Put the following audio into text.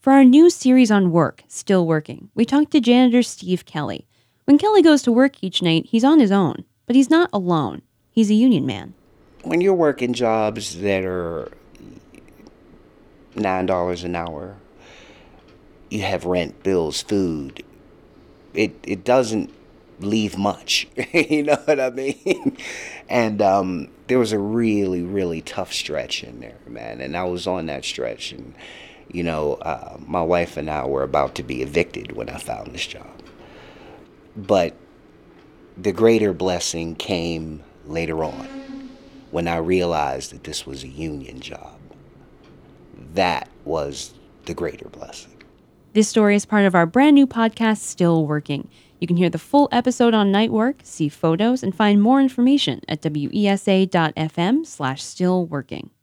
For our new series on work, Still Working, we talked to janitor Steve Kelly. When Kelly goes to work each night, he's on his own, but he's not alone. He's a union man. When you're working jobs that are $9 an hour, you have rent, bills, food, it doesn't leave much. You know what I mean? And there was a really, really tough stretch in there, man. And I was on that stretch. And, my wife and I were about to be evicted when I found this job. But the greater blessing came later on when I realized that this was a union job. That was the greater blessing. This story is part of our brand new podcast, Still Working. You can hear the full episode on night work, see photos, and find more information at wesa.fm/stillworking.